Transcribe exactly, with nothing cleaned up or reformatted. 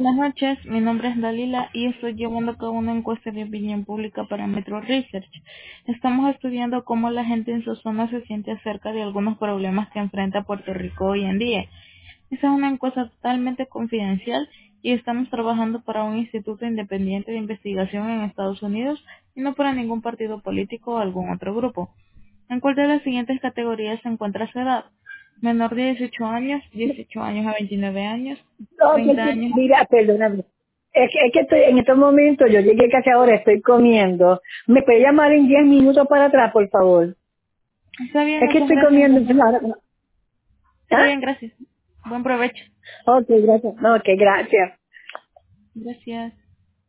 Buenas noches, mi nombre es Dalila y estoy llevando a cabo una encuesta de opinión pública para Metro Research. Estamos estudiando cómo la gente en su zona se siente acerca de algunos problemas que enfrenta Puerto Rico hoy en día. Esta es una encuesta totalmente confidencial y estamos trabajando para un instituto independiente de investigación en Estados Unidos y no para ningún partido político o algún otro grupo. ¿En cuál de las siguientes categorías se encuentra su edad? Menor de dieciocho años, dieciocho años a veintinueve años, No, que treinta sí, años. mira, perdóname. Es que, es que estoy en estos momentos, yo llegué casi ahora, estoy comiendo. ¿Me puede llamar en diez minutos para atrás, por favor? Está bien, Es que muchas estoy gracias comiendo. entonces. Está ¿Ah? bien, gracias. Buen provecho. Ok, gracias. No, ok, gracias. Gracias.